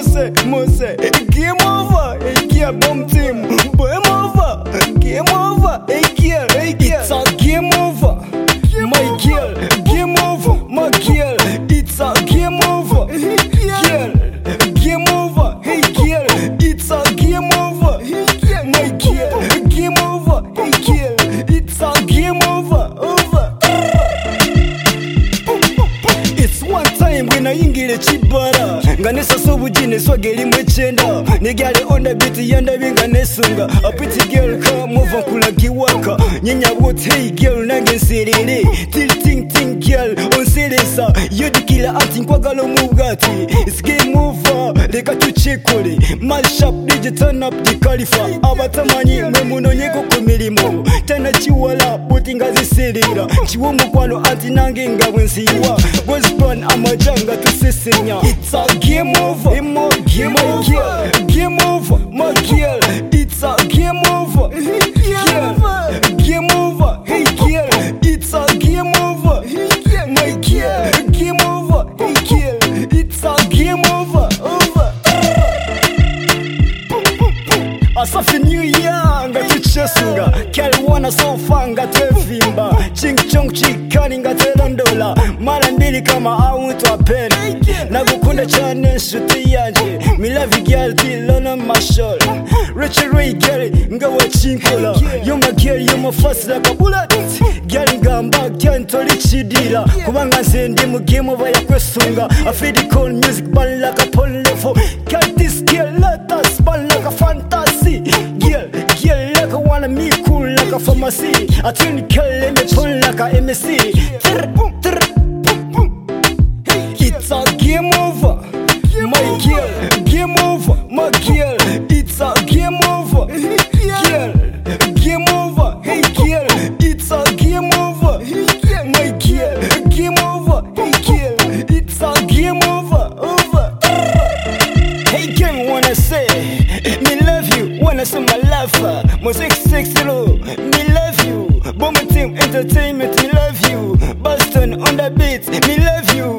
Mose, game over, hey girl, bomb team, game over, game over, hey girl, it's a game over, my girl, game over, my girl, it's a game over, girl, game over, hey girl, it's a game over, my girl, game over, hey girl, it's a game over. It's one time when I ingile chibara Nganesa sobujine swageli mwechenda Nigale on the beat yanda binga nesunga A pretty girl come over kula kiwaka Nyenya what hey girl nange nserere Till ting girl on seresa Yodi kila acting kwa galo mugati It's game over Leka tuchekole Mash up DJ turn up the Khalifa Abatamani memuno nyeko kumilimo Tana chiwala buti ngazi serera Chiwo mukwano anti nange nga wensiwa Gospel amajanga tusisenya It's a game over, game over, game over, my girl. It's a game over, girl. Game over, hey girl. It's a game over, my girl. Game over, hey girl. It's a game over. Asafi New Year, nga tuchesunga Kyali wana sofa nga twevimba Ching chong chikani nga terondola Mara mbili kama awuntwa peni Nagukunda chane nshuti yanje Me love you girl till on my shoulder Rachel Ray girl nga wachinkola You're my girl, you're my fast like a bullet Girl ngamba kyantoli chidira Kubanga nze ndi mu game over ya kwesunga I feel the cold music band like a pole level Girl this girl let us band like a fantasy Girl like I wanna me cool like a pharmacy I turn the girl let me turn like a MSC It's a game over, my girl. Game over, my girl. It's a game over, girl. Game over, hey girl. It's a game over, my girl. Game over, hey girl. It's a game over. Hey girl, wanna say me love you, wanna say my lover. Music sexy low, me love you. Bomber team entertainment, me love you. Boston on the beat, me love you.